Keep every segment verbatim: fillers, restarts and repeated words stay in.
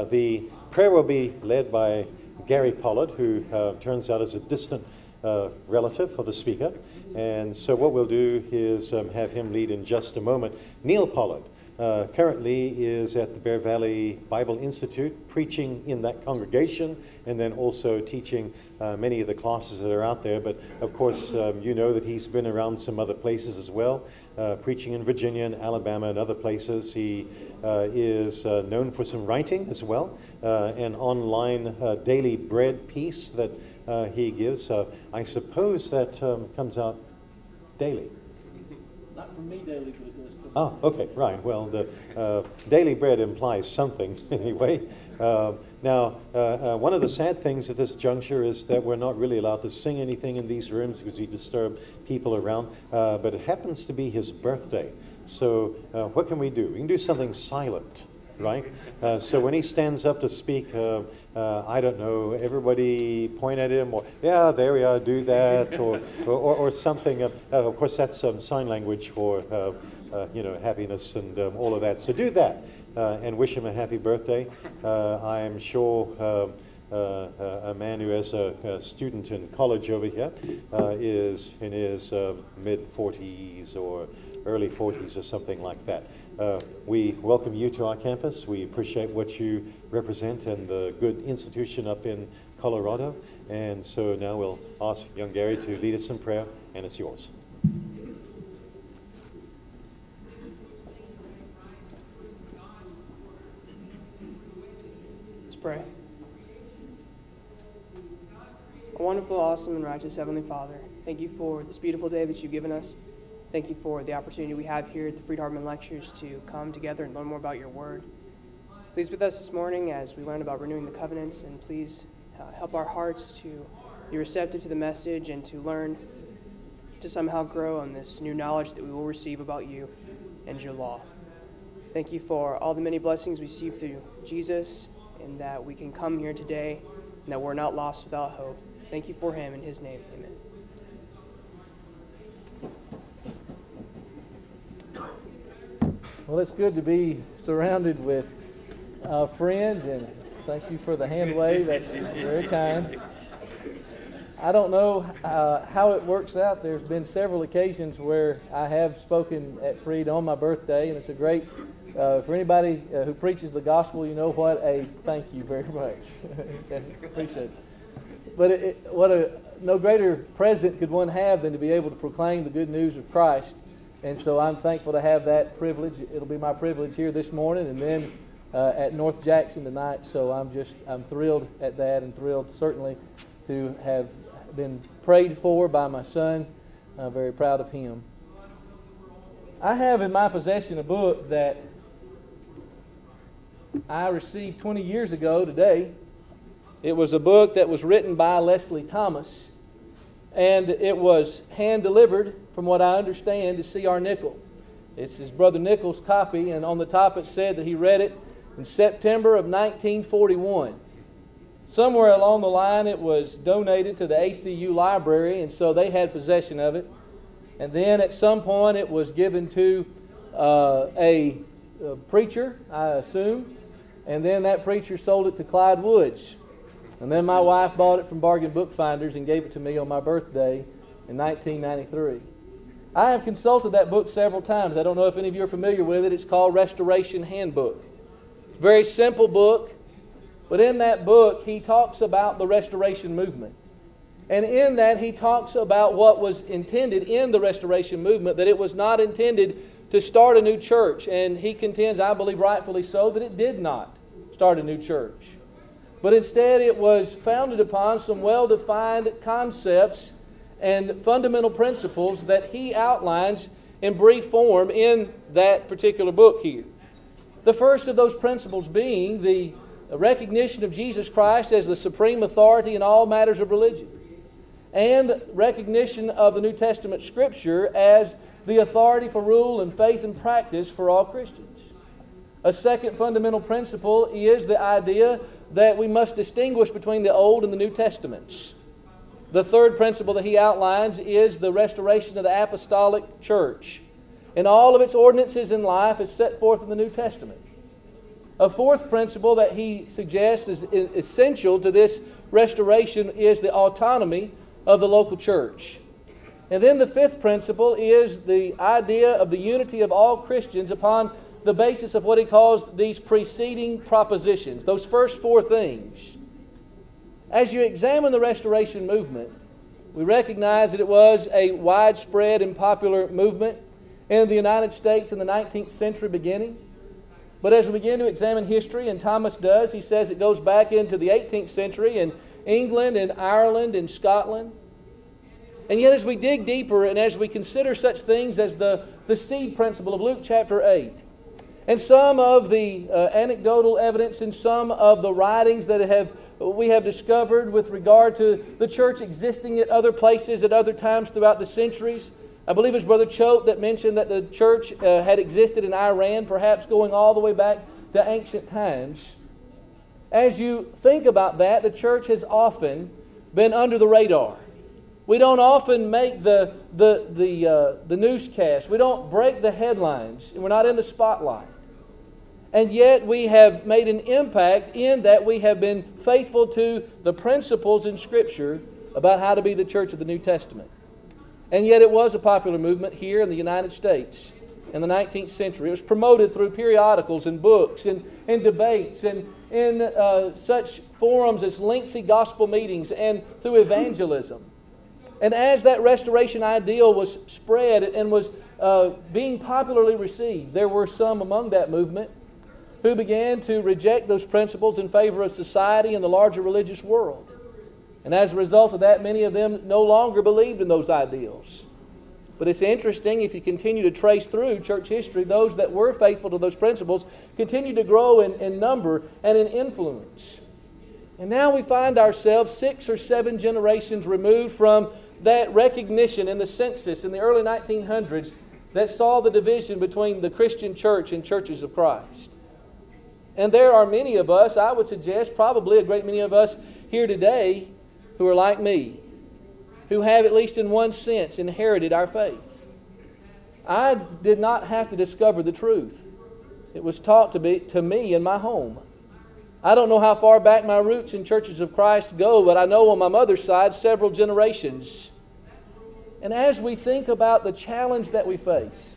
Uh, the prayer will be led by Gary Pollard, who uh, turns out is a distant uh, relative of the speaker. And so what we'll do is um, have him lead in just a moment. Neil Pollard uh, currently is at the Bear Valley Bible Institute, preaching in that congregation, and then also teaching uh, many of the classes that are out there. But of course, um, you know that he's been around some other places as well, uh, preaching in Virginia and Alabama and other places. He uh, is uh, known for some writing as well, uh, an online uh, daily bread piece that uh, he gives. Uh, I suppose that um, comes out daily. Not from me daily, but it does come. Oh, okay, right. Well, the uh, daily bread implies something anyway. Uh, now, uh, uh, one of the sad things at this juncture is that we're not really allowed to sing anything in these rooms because we disturb people around, uh, but it happens to be his birthday. So uh, what can we do? We can do something silent, right? Uh, so when he stands up to speak, uh, uh, I don't know, everybody point at him, or, yeah, there we are, do that, or or, or something. Uh, uh, of course, that's um, sign language for, uh, uh, you know, happiness and um, all of that. So do that uh, and wish him a happy birthday. Uh, I am sure uh, uh, a man who has a, a student in college over here uh, is in his uh, mid-forties or early forties or something like that. Uh, we welcome you to our campus. We appreciate what you represent and the good institution up in Colorado. And so now we'll ask young Gary to lead us in prayer, and it's yours. Let's pray. A wonderful, awesome, and righteous Heavenly Father, thank you for this beautiful day that you've given us. Thank you for the opportunity we have here at the Freed Hardeman Lectures to come together and learn more about your word. Please be with us this morning as we learn about renewing the covenants, and please uh, help our hearts to be receptive to the message and to learn to somehow grow on this new knowledge that we will receive about you and your law. Thank you for all the many blessings we receive through Jesus, and that we can come here today and that we're not lost without hope. Thank you for him. In his name, amen. Well, it's good to be surrounded with uh, friends, and thank you for the hand wave. That's very kind. I don't know uh, how it works out. There's been several occasions where I have spoken at Freed on my birthday, and it's a great, uh, for anybody uh, who preaches the gospel, you know what, a thank you very much. Appreciate it. But it, it, what a no greater present could one have than to be able to proclaim the good news of Christ. And so I'm thankful to have that privilege. It'll be my privilege here this morning and then uh, at North Jackson tonight. So I'm just, I'm thrilled at that, and thrilled certainly to have been prayed for by my son. I'm very proud of him. I have in my possession a book that I received twenty years ago today. It was a book that was written by Leslie Thomas, and it was hand-delivered, from what I understand, to C R Nickel. It's his brother Nickel's copy, and on the top it said that he read it in September of nineteen forty-one. Somewhere along the line it was donated to the A C U library, and so they had possession of it. And then at some point it was given to uh, a, a preacher, I assume, and then that preacher sold it to Clyde Woods. And then my wife bought it from Bargain Bookfinders and gave it to me on my birthday in nineteen ninety-three. I have consulted that book several times. I don't know if any of you are familiar with it. It's called Restoration Handbook. Very simple book, but in that book he talks about the Restoration movement. And in that he talks about what was intended in the Restoration movement, that it was not intended to start a new church. And he contends, I believe rightfully so, that it did not start a new church. But instead it was founded upon some well-defined concepts and fundamental principles that he outlines in brief form in that particular book here. The first of those principles being the recognition of Jesus Christ as the supreme authority in all matters of religion, and recognition of the New Testament Scripture as the authority for rule and faith and practice for all Christians. A second fundamental principle is the idea that we must distinguish between the Old and the New Testaments. The third principle that he outlines is the restoration of the apostolic church, and all of its ordinances in life is set forth in the New Testament. A fourth principle that he suggests is essential to this restoration is the autonomy of the local church. And then the fifth principle is the idea of the unity of all Christians upon the basis of what he calls these preceding propositions, those first four things. As you examine the Restoration movement, we recognize that it was a widespread and popular movement in the United States in the nineteenth century beginning. But as we begin to examine history, and Thomas does, he says it goes back into the eighteenth century in England and Ireland and Scotland. And yet as we dig deeper and as we consider such things as the, the seed principle of Luke chapter eight, and some of the uh, anecdotal evidence and some of the writings that have we have discovered with regard to the church existing at other places at other times throughout the centuries. I believe it was Brother Choate that mentioned that the church uh, had existed in Iran, perhaps going all the way back to ancient times. As you think about that, the church has often been under the radar. We don't often make the, the, the, uh, the newscast. We don't break the headlines. We're not in the spotlight. And yet we have made an impact in that we have been faithful to the principles in Scripture about how to be the church of the New Testament. And yet it was a popular movement here in the United States in the nineteenth century. It was promoted through periodicals and books and, and debates and in uh, such forums as lengthy gospel meetings and through evangelism. And as that restoration ideal was spread and was uh, being popularly received, there were some among that movement who began to reject those principles in favor of society and the larger religious world. And as a result of that, many of them no longer believed in those ideals. But it's interesting, if you continue to trace through church history, those that were faithful to those principles continue to grow in, in number and in influence. And now we find ourselves six or seven generations removed from that recognition in the census in the early nineteen hundreds that saw the division between the Christian church and churches of Christ. And there are many of us, I would suggest, probably a great many of us here today who are like me, who have at least in one sense inherited our faith. I did not have to discover the truth. It was taught to, be, to me in my home. I don't know how far back my roots in churches of Christ go, but I know on my mother's side several generations. And as we think about the challenge that we face,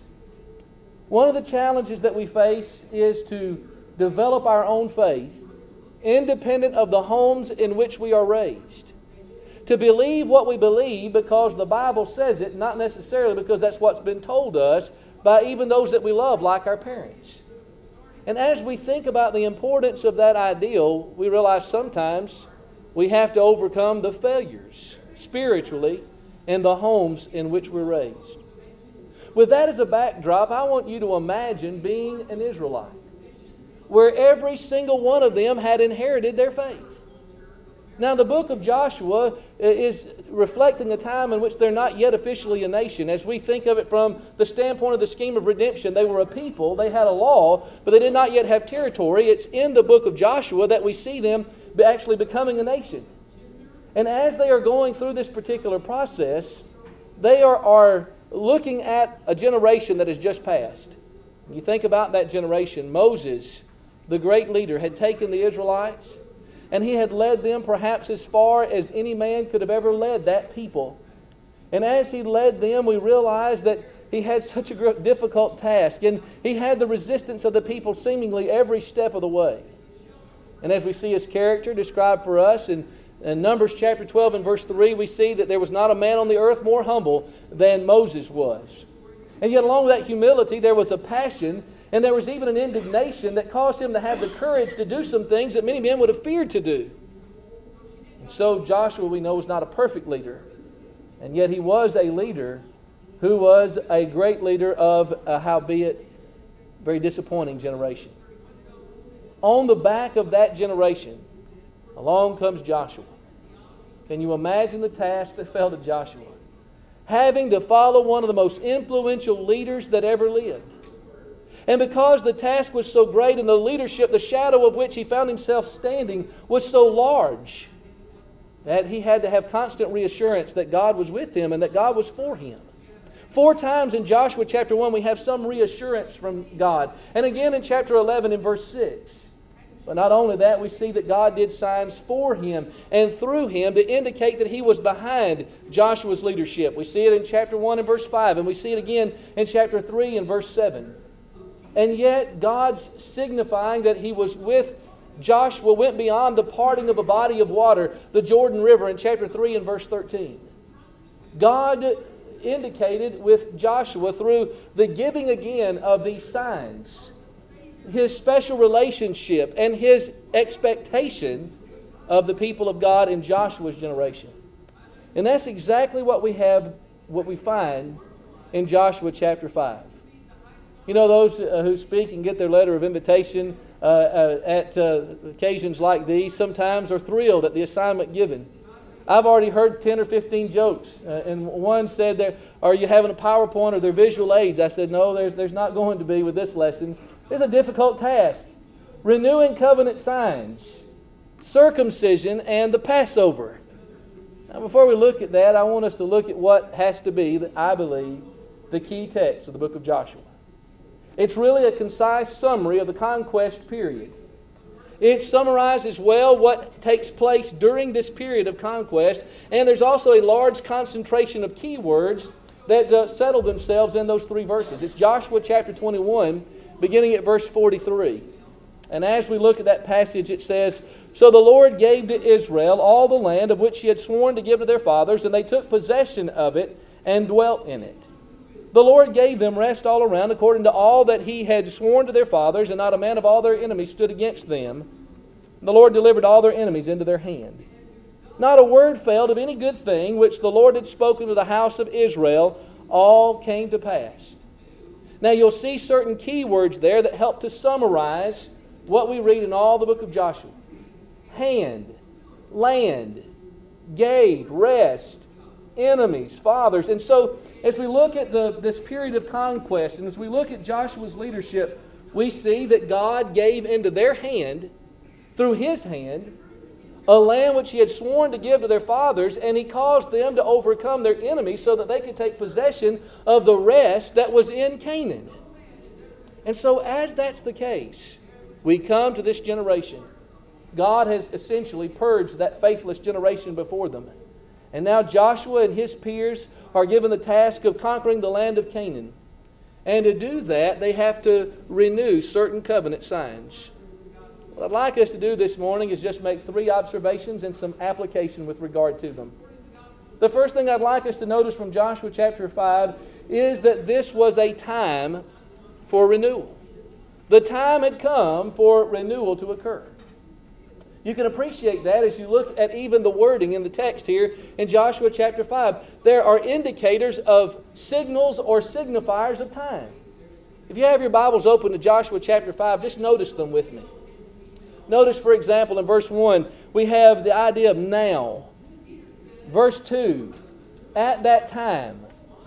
one of the challenges that we face is to develop our own faith independent of the homes in which we are raised. To believe what we believe because the Bible says it, not necessarily because that's what's been told us by even those that we love, like our parents. And as we think about the importance of that ideal, we realize sometimes we have to overcome the failures spiritually in the homes in which we're raised. With that as a backdrop, I want you to imagine being an Israelite, where every single one of them had inherited their faith. Now, the book of Joshua is reflecting a time in which they're not yet officially a nation. As we think of it from the standpoint of the scheme of redemption, they were a people, they had a law, but they did not yet have territory. It's in the book of Joshua that we see them actually becoming a nation. And as they are going through this particular process, they are, are looking at a generation that has just passed. When you think about that generation, Moses, the great leader, had taken the Israelites, and he had led them perhaps as far as any man could have ever led that people. And as he led them, we realized that he had such a difficult task, and he had the resistance of the people seemingly every step of the way. And as we see his character described for us in, in Numbers chapter twelve and verse three, we see that there was not a man on the earth more humble than Moses was. And yet along with that humility, there was a passion, and there was even an indignation that caused him to have the courage to do some things that many men would have feared to do. And so Joshua, we know, was not a perfect leader. And yet he was a leader who was a great leader of a, howbeit, very disappointing generation. On the back of that generation, along comes Joshua. Can you imagine the task that fell to Joshua? Having to follow one of the most influential leaders that ever lived. And because the task was so great and the leadership, the shadow of which he found himself standing, was so large, that he had to have constant reassurance that God was with him and that God was for him. Four times in Joshua chapter one we have some reassurance from God. And again in chapter eleven in verse six. But not only that, we see that God did signs for him and through him to indicate that he was behind Joshua's leadership. We see it in chapter one and verse five, and we see it again in chapter three and verse seven. And yet, God's signifying that he was with Joshua went beyond the parting of a body of water, the Jordan River, in chapter three and verse thirteen. God indicated with Joshua through the giving again of these signs his special relationship and his expectation of the people of God in Joshua's generation. And that's exactly what we have, what we find in Joshua chapter five. You know, those uh, who speak and get their letter of invitation uh, uh, at uh, occasions like these sometimes are thrilled at the assignment given. I've already heard ten or fifteen jokes. Uh, and one said, there, are you having a PowerPoint or their visual aids? I said, no, there's, there's not going to be with this lesson. It's a difficult task. Renewing covenant signs, circumcision, and the Passover. Now, before we look at that, I want us to look at what has to be, I believe, the key text of the book of Joshua. It's really a concise summary of the conquest period. It summarizes well what takes place during this period of conquest, and there's also a large concentration of key words that uh, settle themselves in those three verses. It's Joshua chapter twenty-one, beginning at verse forty-three. And as we look at that passage, it says, "So the Lord gave to Israel all the land of which he had sworn to give to their fathers, and they took possession of it and dwelt in it. The Lord gave them rest all around, according to all that he had sworn to their fathers, and not a man of all their enemies stood against them. The Lord delivered all their enemies into their hand. Not a word failed of any good thing which the Lord had spoken to the house of Israel. All came to pass." Now you'll see certain key words there that help to summarize what we read in all the book of Joshua. Hand, land, gave, rest, enemies, fathers. And so as we look at the, this period of conquest, and as we look at Joshua's leadership, we see that God gave into their hand, through his hand, a land which he had sworn to give to their fathers, and he caused them to overcome their enemies so that they could take possession of the rest that was in Canaan. And so as that's the case, we come to this generation. God has essentially purged that faithless generation before them. And now Joshua and his peers are given the task of conquering the land of Canaan. And to do that, they have to renew certain covenant signs. What I'd like us to do this morning is just make three observations and some application with regard to them. The first thing I'd like us to notice from Joshua chapter five is that this was a time for renewal. The time had come for renewal to occur. You can appreciate that as you look at even the wording in the text here in Joshua chapter five. There are indicators of signals or signifiers of time. If you have your Bibles open to Joshua chapter five, just notice them with me. Notice, for example, in verse one, we have the idea of now. Verse two, at that time.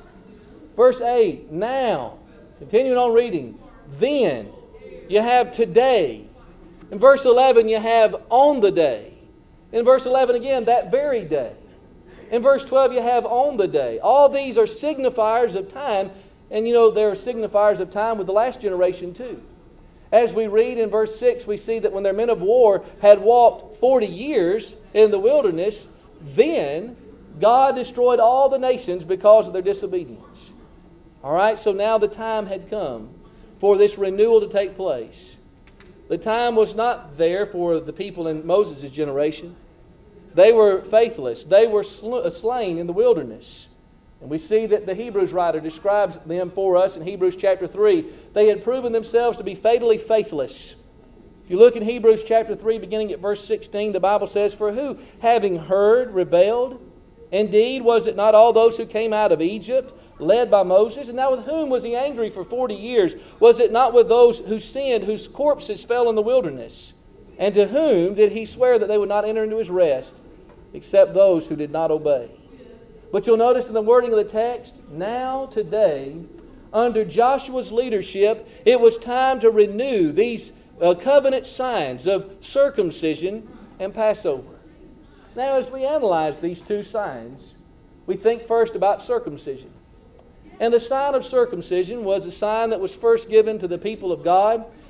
Verse eight, now. Continuing on reading, then. You have today. In verse eleven, you have on the day. In verse eleven again, that very day. In verse twelve, you have on the day. All these are signifiers of time. And you know, there are signifiers of time with the last generation too. As we read in verse six, we see that when their men of war had walked forty years in the wilderness, then God destroyed all the nations because of their disobedience. All right, so now the time had come for this renewal to take place. The time was not there for the people in Moses' generation. They were faithless. They were sl- slain in the wilderness. And we see that the Hebrews writer describes them for us in Hebrews chapter three. They had proven themselves to be fatally faithless. If you look in Hebrews chapter three, beginning at verse sixteen, the Bible says, "For who, having heard, rebelled? Indeed, was it not all those who came out of Egypt, led by Moses? And now with whom was he angry for forty years? Was it not with those who sinned, whose corpses fell in the wilderness? And to whom did he swear that they would not enter into his rest, except those who did not obey?" But you'll notice in the wording of the text, now today, under Joshua's leadership, it was time to renew these uh, covenant signs of circumcision and Passover. Now, as we analyze these two signs, we think first about circumcision. And the sign of circumcision was a sign that was first given to the people of God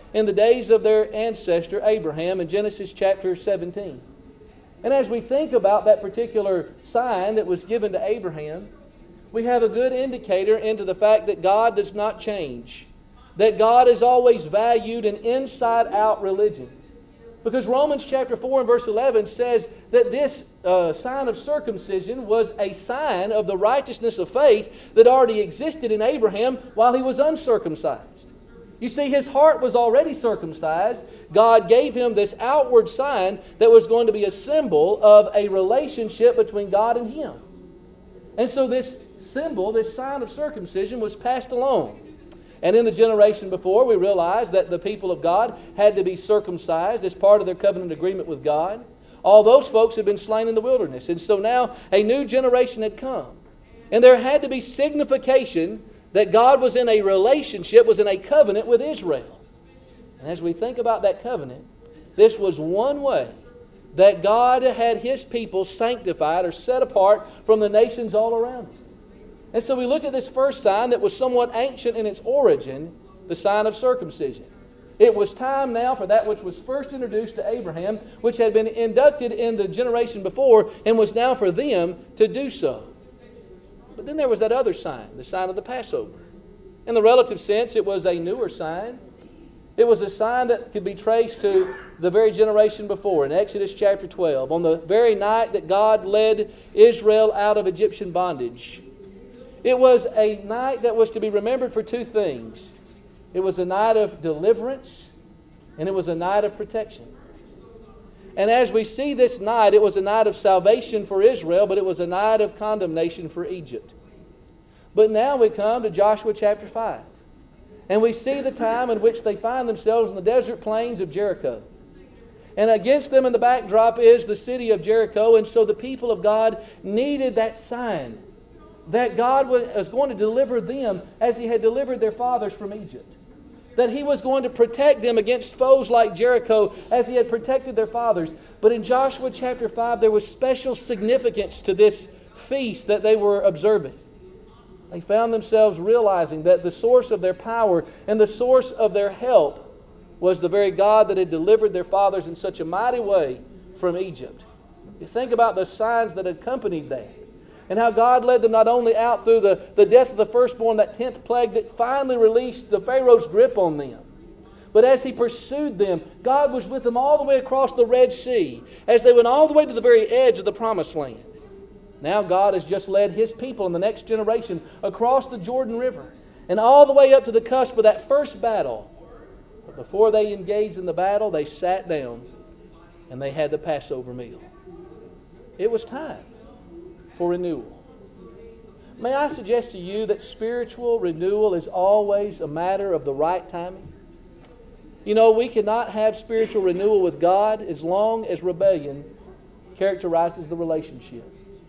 in the days of their ancestor Abraham in Genesis chapter seventeen. And as we think about that particular sign that was given to Abraham, we have a good indicator into the fact that God does not change, that God has always valued an inside-out religion. Because Romans chapter four and verse eleven says that this uh, sign of circumcision was a sign of the righteousness of faith that already existed in Abraham while he was uncircumcised. You see, his heart was already circumcised. God gave him this outward sign that was going to be a symbol of a relationship between God and him. And so this symbol, this sign of circumcision, was passed along. And in the generation before, we realized that the people of God had to be circumcised as part of their covenant agreement with God. All those folks had been slain in the wilderness. And so now a new generation had come. And there had to be signification that God was in a relationship, was in a covenant with Israel. And as we think about that covenant, this was one way that God had His people sanctified or set apart from the nations all around Him. And so we look at this first sign that was somewhat ancient in its origin, the sign of circumcision. It was time now for that which was first introduced to Abraham, which had been inducted in the generation before, and was now for them to do so. But then there was that other sign, the sign of the Passover. In the relative sense, it was a newer sign. It was a sign that could be traced to the very generation before, in Exodus chapter twelve, on the very night that God led Israel out of Egyptian bondage. It was a night that was to be remembered for two things. It was a night of deliverance, and it was a night of protection. And as we see this night, it was a night of salvation for Israel, but it was a night of condemnation for Egypt. But now we come to Joshua chapter five, and we see the time in which they find themselves in the desert plains of Jericho. And against them in the backdrop is the city of Jericho, and so the people of God needed that sign that God was going to deliver them as He had delivered their fathers from Egypt. That He was going to protect them against foes like Jericho as He had protected their fathers. But in Joshua chapter five, there was special significance to this feast that they were observing. They found themselves realizing that the source of their power and the source of their help was the very God that had delivered their fathers in such a mighty way from Egypt. You think about the signs that accompanied that, and how God led them not only out through the, the death of the firstborn, that tenth plague that finally released the Pharaoh's grip on them. But as He pursued them, God was with them all the way across the Red Sea, as they went all the way to the very edge of the Promised Land. Now God has just led His people in the next generation across the Jordan River, and all the way up to the cusp of that first battle. But before they engaged in the battle, they sat down and they had the Passover meal. It was time for renewal. May I suggest to you that spiritual renewal is always a matter of the right timing? You know, we cannot have spiritual renewal with God as long as rebellion characterizes the relationship.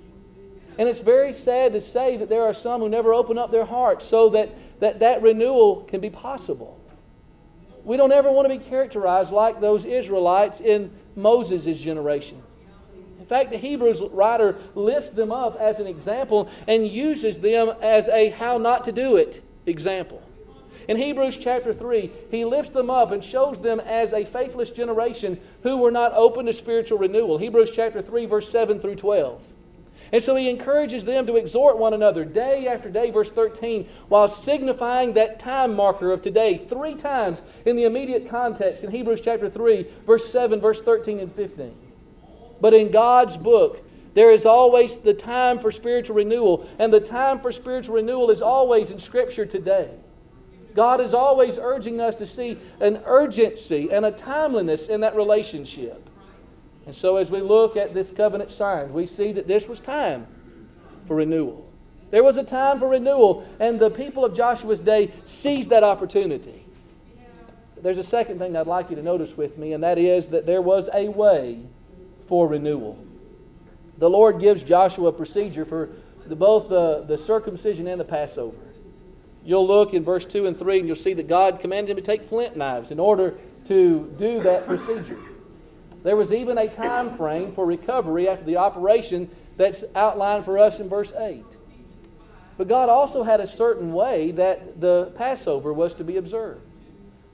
And it's very sad to say that there are some who never open up their hearts so that that, that renewal can be possible. We don't ever want to be characterized like those Israelites in Moses' generation. In fact, the Hebrews writer lifts them up as an example and uses them as a how not to do it example. In Hebrews chapter three, he lifts them up and shows them as a faithless generation who were not open to spiritual renewal. Hebrews chapter three, verse seven through twelve. And so he encourages them to exhort one another day after day, verse thirteen, while signifying that time marker of today three times in the immediate context in Hebrews chapter three, verse seven, verse thirteen, and fifteen. But in God's book, there is always the time for spiritual renewal, and the time for spiritual renewal is always in Scripture today. God is always urging us to see an urgency and a timeliness in that relationship. And so as we look at this covenant sign, we see that this was time for renewal. There was a time for renewal, and the people of Joshua's day seized that opportunity. There's a second thing I'd like you to notice with me, and that is that there was a way for renewal. The Lord gives Joshua a procedure for the, both the, the circumcision and the Passover. You'll look in verse two and three, and you'll see that God commanded him to take flint knives in order to do that procedure. There was even a time frame for recovery after the operation that's outlined for us in verse eight. But God also had a certain way that the Passover was to be observed.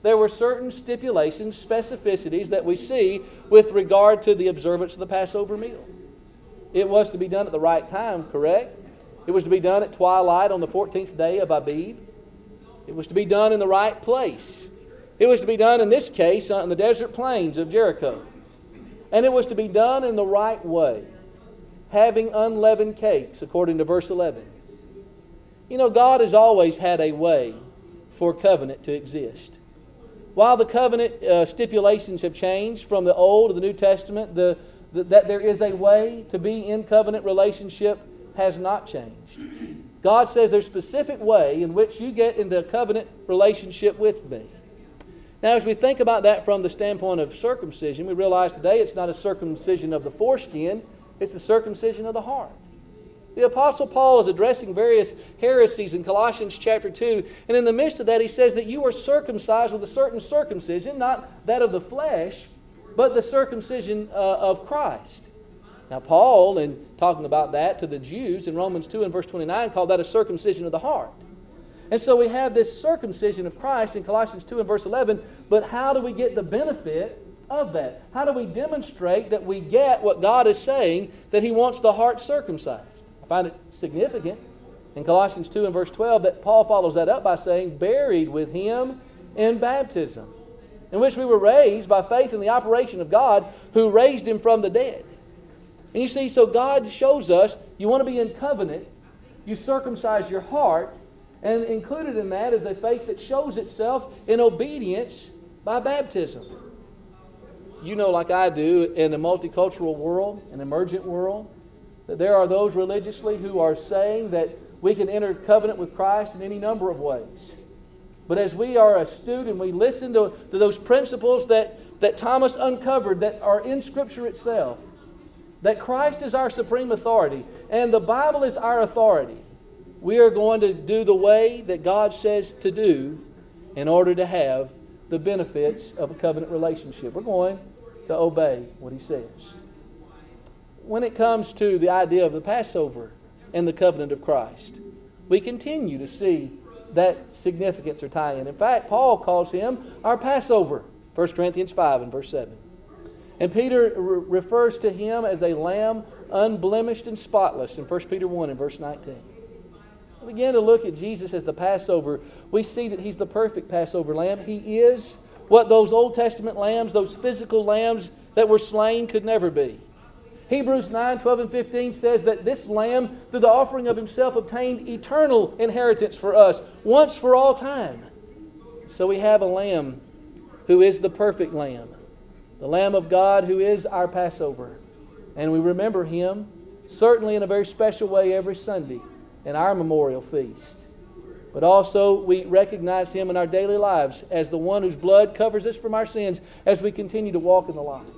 there were certain stipulations, specificities that we see with regard to the observance of the Passover meal. It was to be done at the right time, correct? It was to be done at twilight on the fourteenth day of Abib. It was to be done in the right place. It was to be done, in this case, on the desert plains of Jericho. And it was to be done in the right way, having unleavened cakes, according to verse eleven. You know, God has always had a way for covenant to exist. While the covenant uh, stipulations have changed from the Old to the New Testament, the, the, that there is a way to be in covenant relationship has not changed. God says there's a specific way in which you get into a covenant relationship with me. Now, as we think about that from the standpoint of circumcision, we realize today it's not a circumcision of the foreskin, it's the circumcision of the heart. The Apostle Paul is addressing various heresies in Colossians chapter two, and in the midst of that he says that you are circumcised with a certain circumcision, not that of the flesh, but the circumcision uh, of Christ. Now Paul, in talking about that to the Jews in Romans two and verse twenty-nine, called that a circumcision of the heart. And so we have this circumcision of Christ in Colossians two and verse eleven, but how do we get the benefit of that? How do we demonstrate that we get what God is saying, that He wants the heart circumcised? I find it significant in Colossians two and verse twelve that Paul follows that up by saying, buried with Him in baptism, in which we were raised by faith in the operation of God who raised Him from the dead. And you see, so God shows us, you want to be in covenant, you circumcise your heart, and included in that is a faith that shows itself in obedience by baptism. You know, like I do, in a multicultural world, an emergent world, that there are those religiously who are saying that we can enter covenant with Christ in any number of ways. But as we are astute and we listen to, to those principles that, that Thomas uncovered that are in Scripture itself, that Christ is our supreme authority and the Bible is our authority, we are going to do the way that God says to do in order to have the benefits of a covenant relationship. We're going to obey what He says. When it comes to the idea of the Passover and the covenant of Christ, we continue to see that significance or tie-in. In fact, Paul calls Him our Passover, First Corinthians five and verse seven. And Peter re- refers to Him as a lamb unblemished and spotless in First Peter one and verse nineteen. We begin to look at Jesus as the Passover. We see that He's the perfect Passover lamb. He is what those Old Testament lambs, those physical lambs that were slain could never be. Hebrews nine, twelve, and fifteen says that this lamb, through the offering of Himself, obtained eternal inheritance for us, once for all time. So we have a lamb who is the perfect lamb, the Lamb of God who is our Passover. And we remember Him, certainly in a very special way, every Sunday in our memorial feast. But also we recognize Him in our daily lives as the one whose blood covers us from our sins as we continue to walk in the light.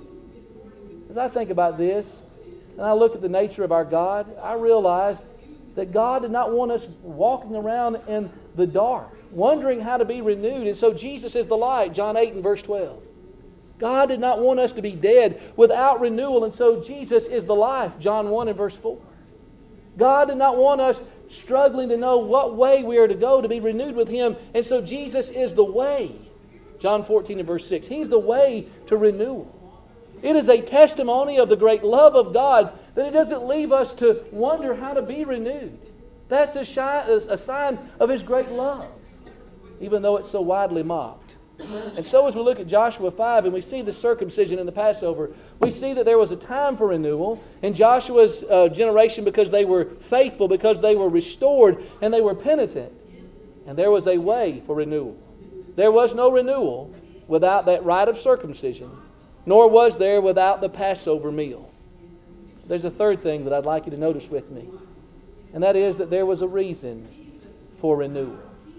As I think about this, and I look at the nature of our God, I realize that God did not want us walking around in the dark, wondering how to be renewed. And so Jesus is the light, John eight and verse twelve. God did not want us to be dead without renewal, and so Jesus is the life, John one and verse four. God did not want us struggling to know what way we are to go to be renewed with Him, and so Jesus is the way, John fourteen and verse six. He's the way to renewal. It is a testimony of the great love of God that it doesn't leave us to wonder how to be renewed. That's a, shy, a sign of His great love, even though it's so widely mocked. And so as we look at Joshua five and we see the circumcision and the Passover, we see that there was a time for renewal in Joshua's uh, generation because they were faithful, because they were restored, and they were penitent. And there was a way for renewal. There was no renewal without that rite of circumcision, nor was there without the Passover meal. There's a third thing that I'd like you to notice with me, and that is that there was a reason for renewal.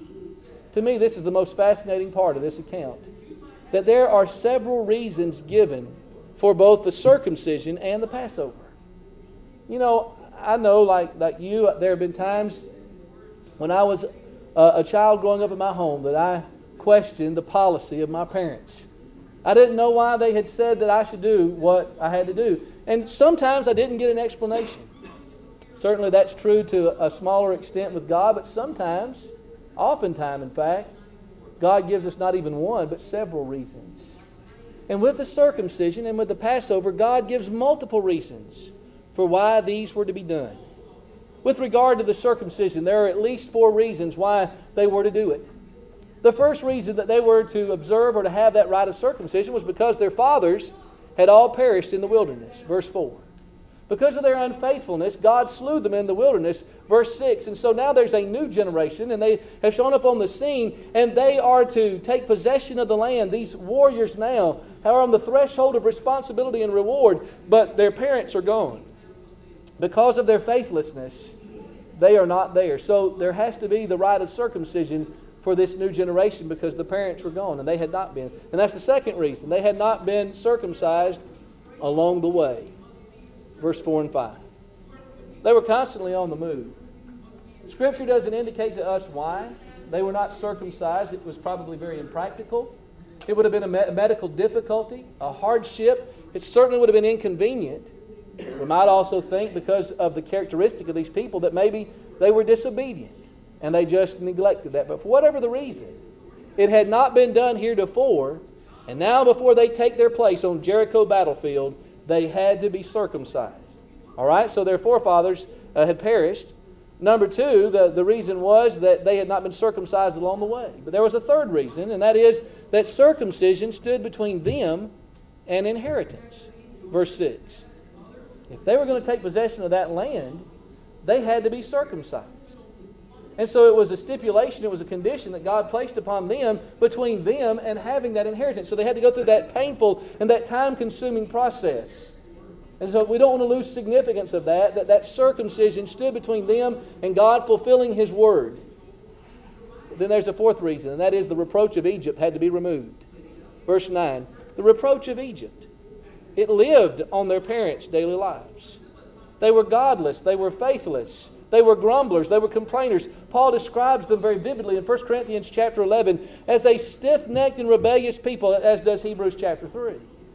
To me, this is the most fascinating part of this account, that there are several reasons given for both the circumcision and the Passover. You know, I know, like, like you, there have been times when I was a, a child growing up in my home that I questioned the policy of my parents. I didn't know why they had said that I should do what I had to do. And sometimes I didn't get an explanation. Certainly that's true to a smaller extent with God, but sometimes, oftentimes in fact, God gives us not even one, but several reasons. And with the circumcision and with the Passover, God gives multiple reasons for why these were to be done. With regard to the circumcision, there are at least four reasons why they were to do it. The first reason that they were to observe or to have that rite of circumcision was because their fathers had all perished in the wilderness. Verse four. Because of their unfaithfulness, God slew them in the wilderness. Verse six. And so now there's a new generation, and they have shown up on the scene, and they are to take possession of the land. These warriors now are on the threshold of responsibility and reward, but their parents are gone. Because of their faithlessness, they are not there. So there has to be the rite of circumcision for this new generation because the parents were gone and they had not been. And that's the second reason. They had not been circumcised along the way. Verse four and five. They were constantly on the move. Scripture doesn't indicate to us why they were not circumcised. It was probably very impractical. It would have been a me- medical difficulty, a hardship. It certainly would have been inconvenient. We might also think because of the characteristic of these people that maybe they were disobedient and they just neglected that. But for whatever the reason, it had not been done heretofore, and now before they take their place on Jericho battlefield, they had to be circumcised. All right, so their forefathers uh, had perished. Number two, the, the reason was that they had not been circumcised along the way. But there was a third reason, and that is that circumcision stood between them and inheritance. Verse six. If they were going to take possession of that land, they had to be circumcised. And so it was a stipulation, it was a condition that God placed upon them between them and having that inheritance. So they had to go through that painful and that time-consuming process. And so we don't want to lose significance of that, that that circumcision stood between them and God fulfilling His word. Then there's a fourth reason, and that is the reproach of Egypt had to be removed. Verse nine, the reproach of Egypt. It lived on their parents' daily lives. They were godless. They were faithless. They were grumblers. They were complainers. Paul describes them very vividly in First Corinthians chapter eleven as a stiff-necked and rebellious people, as does Hebrews chapter three.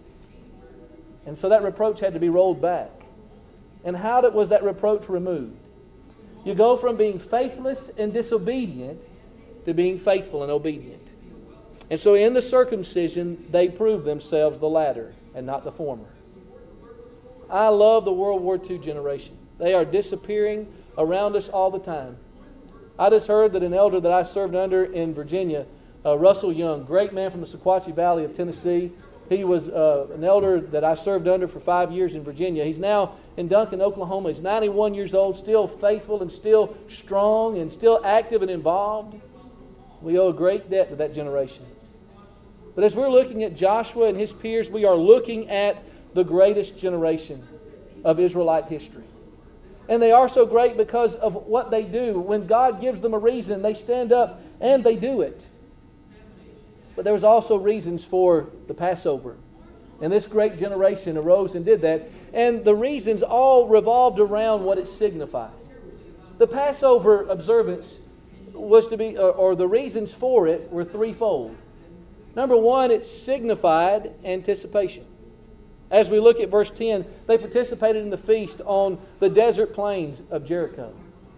And so that reproach had to be rolled back. And how did, was that reproach removed? You go from being faithless and disobedient to being faithful and obedient. And so in the circumcision, they proved themselves the latter and not the former. I love the World War Two generation. They are disappearing around us all the time. I just heard that an elder that I served under in Virginia, uh, Russell Young, great man from the Sequatchie Valley of Tennessee. He was uh, an elder that I served under for five years in Virginia. He's now in Duncan, Oklahoma. He's ninety-one years old, still faithful and still strong and still active and involved. We owe a great debt to that generation. But as we're looking at Joshua and his peers, we are looking at the greatest generation of Israelite history. And they are so great because of what they do. When God gives them a reason, they stand up and they do it. But there was also reasons for the Passover. And this great generation arose and did that. And the reasons all revolved around what it signified. The Passover observance was to be, or, or the reasons for it were threefold. Number one, it signified anticipation. As we look at verse ten, they participated in the feast on the desert plains of Jericho.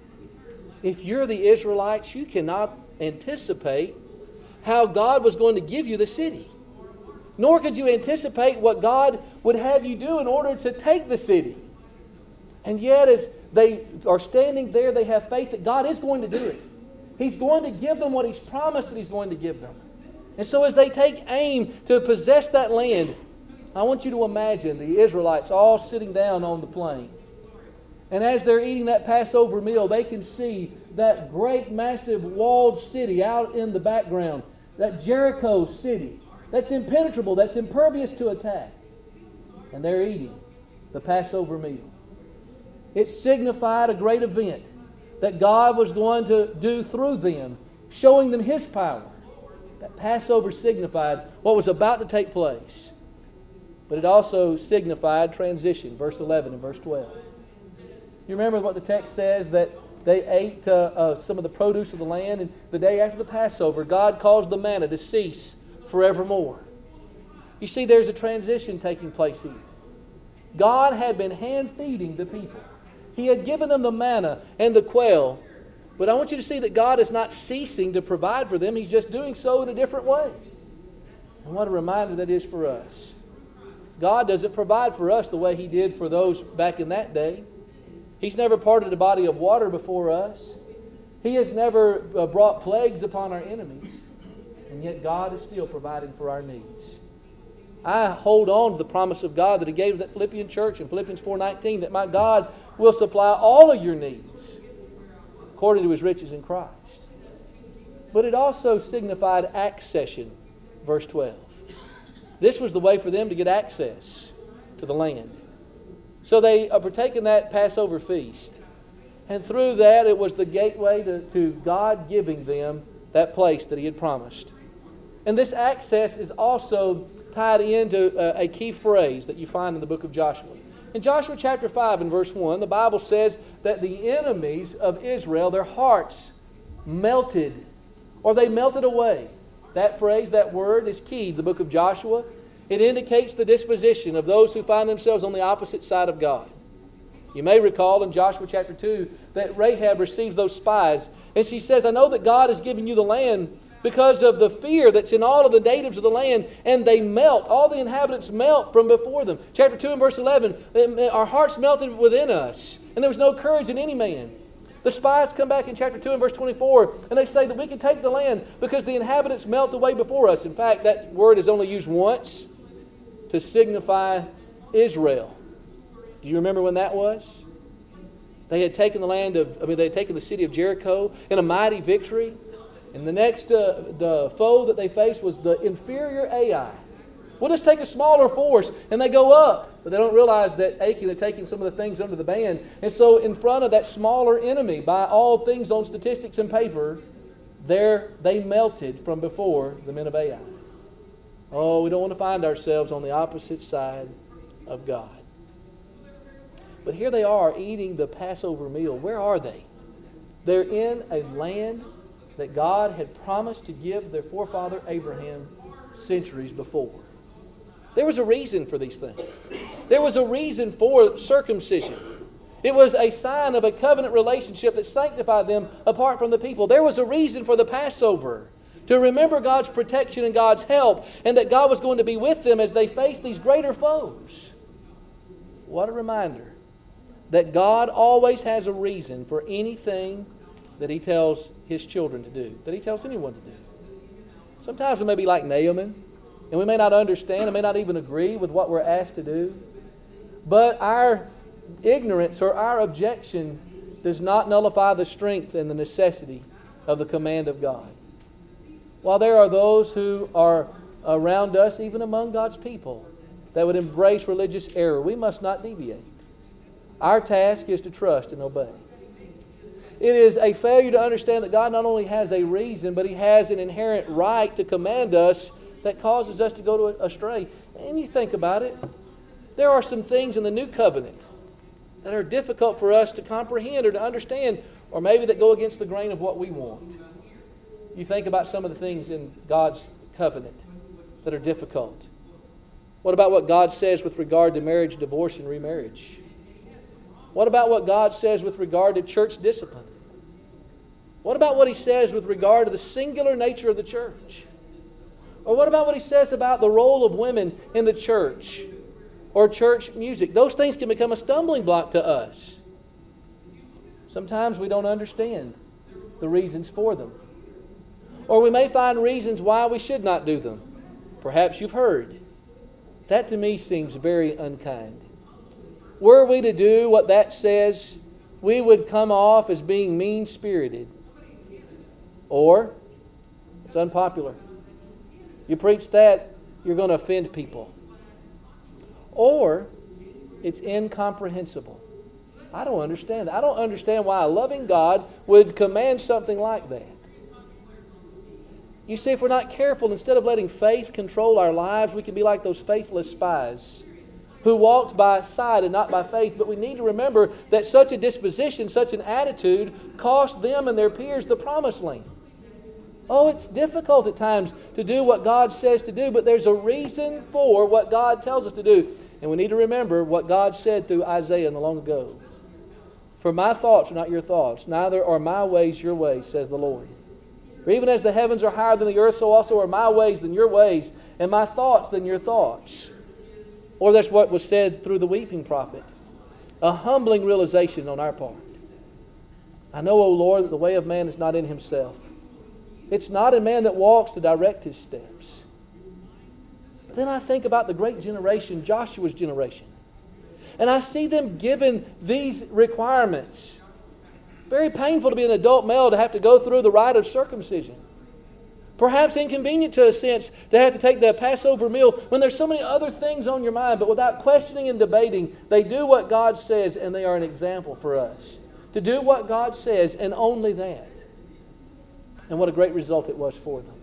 If you're the Israelites, you cannot anticipate how God was going to give you the city. Nor could you anticipate what God would have you do in order to take the city. And yet, as they are standing there, they have faith that God is going to do it. He's going to give them what He's promised that He's going to give them. And so as they take aim to possess that land, I want you to imagine the Israelites all sitting down on the plain. And as they're eating that Passover meal, they can see that great, massive, walled city out in the background. That Jericho city. That's impenetrable. That's impervious to attack. And they're eating the Passover meal. It signified a great event that God was going to do through them, showing them His power. That Passover signified what was about to take place. But it also signified transition, verse eleven and verse twelve. You remember what the text says, that they ate uh, uh, some of the produce of the land, and the day after the Passover, God caused the manna to cease forevermore. You see, there's a transition taking place here. God had been hand-feeding the people. He had given them the manna and the quail, But I want you to see that God is not ceasing to provide for them. He's just doing so in a different way. And what a reminder that is for us. God doesn't provide for us the way He did for those back in that day. He's never parted a body of water before us. He has never uh, brought plagues upon our enemies. And yet God is still providing for our needs. I hold on to the promise of God that He gave to that Philippian church in Philippians four nineteen, that my God will supply all of your needs according to His riches in Christ. But it also signified accession, verse twelve. This was the way for them to get access to the land. So they are partaking that Passover feast. And through that, it was the gateway to, to God giving them that place that He had promised. And this access is also tied into a, a key phrase that you find in the book of Joshua. In Joshua chapter five and verse one, the Bible says that the enemies of Israel, their hearts melted, or they melted away. That phrase, that word is key to the book of Joshua. It indicates the disposition of those who find themselves on the opposite side of God. You may recall in Joshua chapter two that Rahab receives those spies, and she says, I know that God is giving you the land because of the fear that's in all of the natives of the land, and they melt. All the inhabitants melt from before them. Chapter two and verse eleven, our hearts melted within us, and there was no courage in any man. The spies come back in chapter two and verse twenty-four, and they say that we can take the land because the inhabitants melt away before us. In fact, that word is only used once to signify Israel. Do you remember when that was? They had taken the land of, I mean, they had taken the city of Jericho in a mighty victory. And the next uh, the foe that they faced was the inferior Ai. We'll just take a smaller force, and they go up. But they don't realize that Achan had taken some of the things under the ban. And so in front of that smaller enemy, by all things on statistics and paper, there they melted from before the men of Ai. Oh, we don't want to find ourselves on the opposite side of God. But here they are eating the Passover meal. Where are they? They're in a land that God had promised to give their forefather Abraham centuries before. There was a reason for these things. There was a reason for circumcision. It was a sign of a covenant relationship that sanctified them apart from the people. There was a reason for the Passover, to remember God's protection and God's help, and that God was going to be with them as they faced these greater foes. What a reminder that God always has a reason for anything that He tells His children to do, that He tells anyone to do. Sometimes we may be like Naaman, and we may not understand, and may not even agree with what we're asked to do. But our ignorance or our objection does not nullify the strength and the necessity of the command of God. While there are those who are around us, even among God's people, that would embrace religious error, we must not deviate. Our task is to trust and obey. It is a failure to understand that God not only has a reason, but He has an inherent right to command us that causes us to go to astray. And you think about it, there are some things in the new covenant that are difficult for us to comprehend or to understand, or maybe that go against the grain of what we want. You think about some of the things in God's covenant that are difficult. What about what God says with regard to marriage, divorce, and remarriage? What about what God says with regard to church discipline? What about what He says with regard to the singular nature of the church? Or what about what He says about the role of women in the church or church music? Those things can become a stumbling block to us. Sometimes we don't understand the reasons for them. Or we may find reasons why we should not do them. Perhaps you've heard. That to me seems very unkind. Were we to do what that says, we would come off as being mean-spirited. Or, it's unpopular. You preach that, you're going to offend people. Or, it's incomprehensible. I don't understand that. I don't understand why a loving God would command something like that. You see, if we're not careful, instead of letting faith control our lives, we can be like those faithless spies who walked by sight and not by faith. But we need to remember that such a disposition, such an attitude, cost them and their peers the promised land. Oh, it's difficult at times to do what God says to do, but there's a reason for what God tells us to do. And we need to remember what God said through Isaiah in the long ago. For my thoughts are not your thoughts, neither are my ways your ways, says the Lord. For even as the heavens are higher than the earth, so also are my ways than your ways, and my thoughts than your thoughts. Or that's what was said through the weeping prophet. A humbling realization on our part. I know, O Lord, that the way of man is not in himself. It's not in man that walks to direct his steps. But then I think about the great generation, Joshua's generation. And I see them given these requirements. Very painful to be an adult male to have to go through the rite of circumcision. Perhaps inconvenient to a sense to have to take the Passover meal when there's so many other things on your mind. But without questioning and debating, they do what God says, and they are an example for us. To do what God says, and only that. And what a great result it was for them.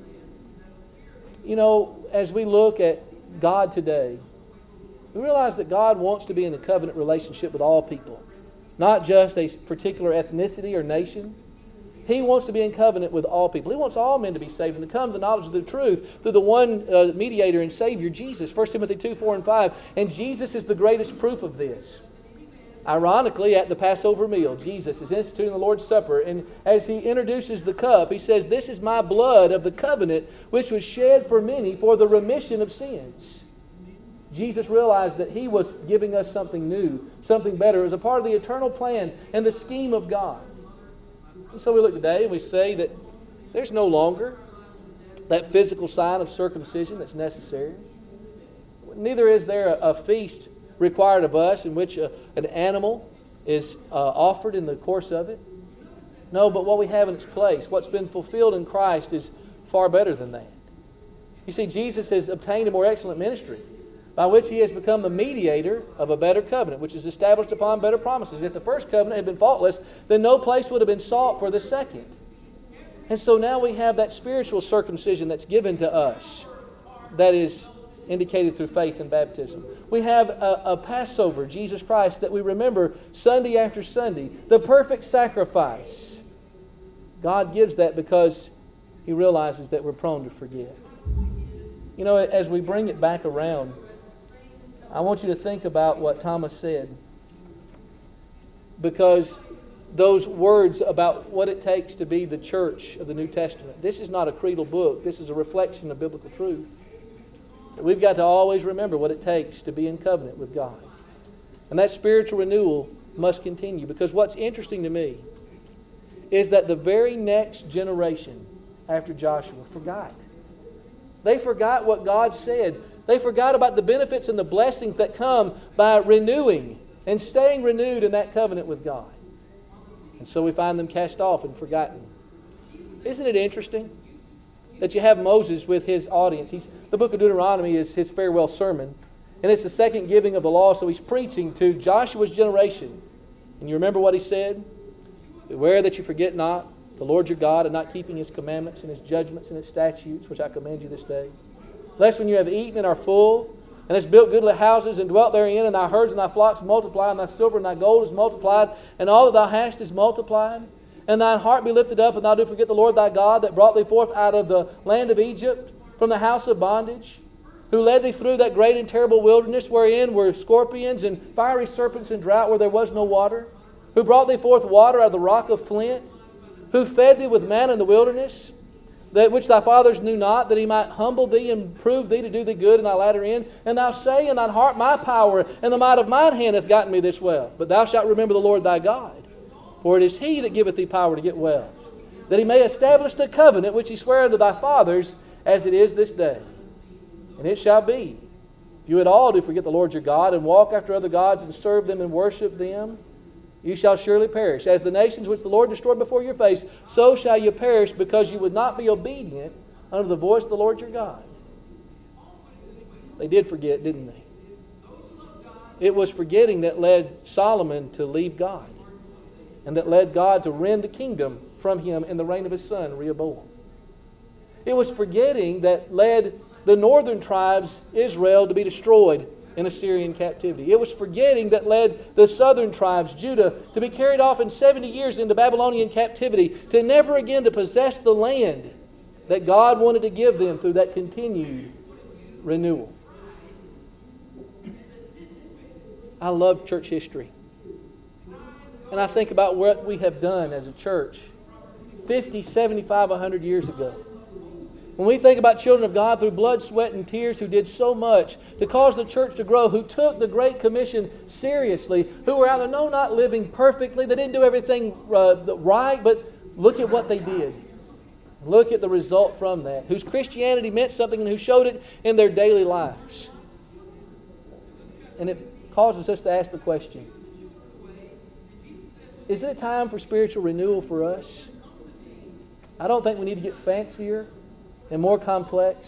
You know, as we look at God today, we realize that God wants to be in a covenant relationship with all people. Not just a particular ethnicity or nation. He wants to be in covenant with all people. He wants all men to be saved and to come to the knowledge of the truth through the one uh, mediator and Savior, Jesus. First Timothy two, four, and five. And Jesus is the greatest proof of this. Ironically, at the Passover meal, Jesus is instituting the Lord's Supper, and as He introduces the cup, He says, "This is my blood of the covenant, which was shed for many for the remission of sins." Jesus realized that He was giving us something new, something better, as a part of the eternal plan and the scheme of God. And so we look today and we say that there's no longer that physical sign of circumcision that's necessary. Neither is there a, a feast required of us in which a, an animal is uh, offered in the course of it. No, but what we have in its place, what's been fulfilled in Christ, is far better than that. You see, Jesus has obtained a more excellent ministry, by which He has become the mediator of a better covenant, which is established upon better promises. If the first covenant had been faultless, then no place would have been sought for the second. And so now we have that spiritual circumcision that's given to us, that is indicated through faith and baptism. We have a, a Passover, Jesus Christ, that we remember Sunday after Sunday, the perfect sacrifice. God gives that because He realizes that we're prone to forget. You know, as we bring it back around, I want you to think about what Thomas said, because those words about what it takes to be the church of the New Testament. This is not a creedal book. This is a reflection of biblical truth. We've got to always remember what it takes to be in covenant with God. And that spiritual renewal must continue, because what's interesting to me is that the very next generation after Joshua forgot. They forgot what God said. They forgot about the benefits and the blessings that come by renewing and staying renewed in that covenant with God. And so we find them cast off and forgotten. Isn't it interesting that you have Moses with his audience? He's, the book of Deuteronomy is his farewell sermon, and it's the second giving of the law, so he's preaching to Joshua's generation. And you remember what he said? "Beware that you forget not the Lord your God, and not keeping His commandments and His judgments and His statutes, which I command you this day. Lest when you have eaten and are full, and hast built goodly houses, and dwelt therein, and thy herds and thy flocks multiply, and thy silver and thy gold is multiplied, and all that thou hast is multiplied, and thine heart be lifted up, and thou do forget the Lord thy God, that brought thee forth out of the land of Egypt, from the house of bondage, who led thee through that great and terrible wilderness, wherein were scorpions and fiery serpents and drought, where there was no water, who brought thee forth water out of the rock of flint, who fed thee with manna in the wilderness, that which thy fathers knew not, that He might humble thee and prove thee to do thee good in thy latter end. And thou say in thine heart, my power and the might of mine hand hath gotten me this wealth. But thou shalt remember the Lord thy God, for it is He that giveth thee power to get wealth, that He may establish the covenant which He sware unto thy fathers, as it is this day. And it shall be, if you at all do forget the Lord your God, and walk after other gods, and serve them and worship them, you shall surely perish. As the nations which the Lord destroyed before your face, so shall you perish, because you would not be obedient unto the voice of the Lord your God." They did forget, didn't they? It was forgetting that led Solomon to leave God, and that led God to rend the kingdom from him in the reign of his son, Rehoboam. It was forgetting that led the northern tribes, Israel, to be destroyed in Assyrian captivity. It was forgetting that led the southern tribes, Judah, to be carried off in seventy years into Babylonian captivity, to never again to possess the land that God wanted to give them through that continued renewal. I love church history. And I think about what we have done as a church fifty, seventy-five, one hundred years ago. When we think about children of God through blood, sweat, and tears who did so much to cause the church to grow, who took the Great Commission seriously, who were out there, no, not living perfectly, they didn't do everything uh, right, but look at what they did. Look at the result from that. Whose Christianity meant something and who showed it in their daily lives. And it causes us to ask the question, is it time for spiritual renewal for us? I don't think we need to get fancier and more complex.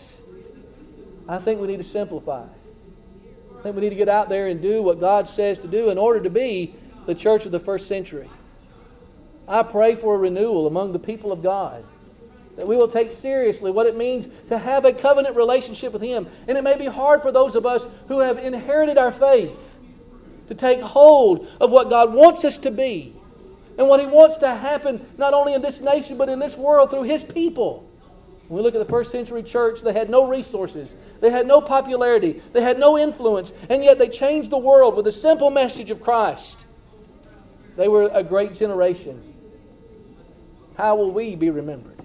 I think we need to simplify. I think we need to get out there and do what God says to do in order to be the church of the first century. I pray for a renewal among the people of God, that we will take seriously what it means to have a covenant relationship with Him. And it may be hard for those of us who have inherited our faith to take hold of what God wants us to be and what He wants to happen not only in this nation but in this world through His people. When we look at the first century church, they had no resources. They had no popularity. They had no influence. And yet they changed the world with a simple message of Christ. They were a great generation. How will we be remembered?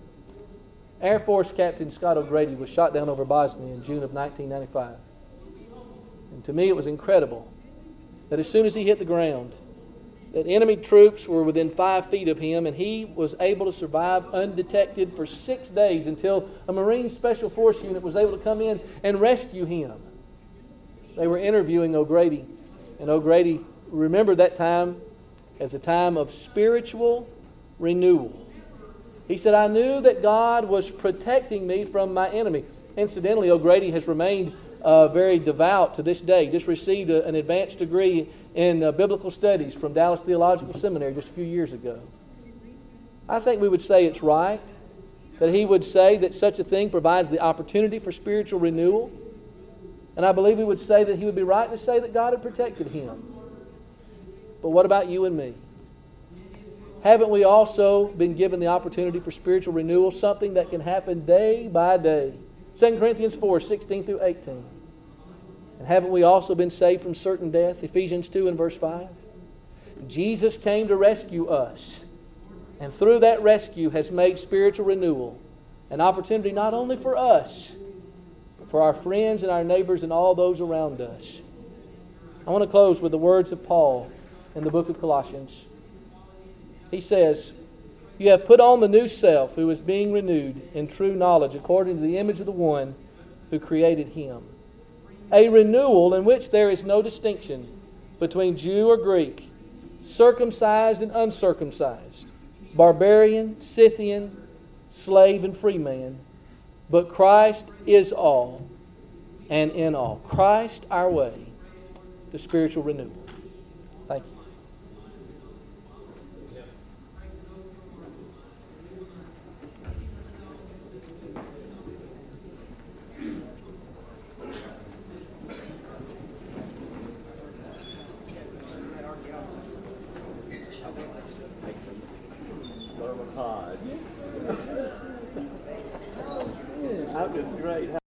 Air Force Captain Scott O'Grady was shot down over Bosnia in June of nineteen ninety-five. And to me it was incredible that as soon as he hit the ground, that enemy troops were within five feet of him, and he was able to survive undetected for six days until a Marine Special Force unit was able to come in and rescue him. They were interviewing O'Grady, and O'Grady remembered that time as a time of spiritual renewal. He said, I knew that God was protecting me from my enemy. Incidentally, O'Grady has remained uh, very devout to this day. Just received a, an advanced degree in uh, biblical studies from Dallas Theological Seminary just a few years ago. I think we would say it's right that he would say that such a thing provides the opportunity for spiritual renewal. And I believe we would say that he would be right to say that God had protected him. But what about you and me? Haven't we also been given the opportunity for spiritual renewal, something that can happen day by day? Second Corinthians four, sixteen through eighteen. And haven't we also been saved from certain death? Ephesians two and verse five. Jesus came to rescue us. And through that rescue has made spiritual renewal an opportunity not only for us, but for our friends and our neighbors and all those around us. I want to close with the words of Paul in the book of Colossians. He says, you have put on the new self who is being renewed in true knowledge according to the image of the one who created him. A renewal in which there is no distinction between Jew or Greek, circumcised and uncircumcised, barbarian, Scythian, slave and free man. But Christ is all and in all. Christ our way to spiritual renewal. Thank you. I've been great.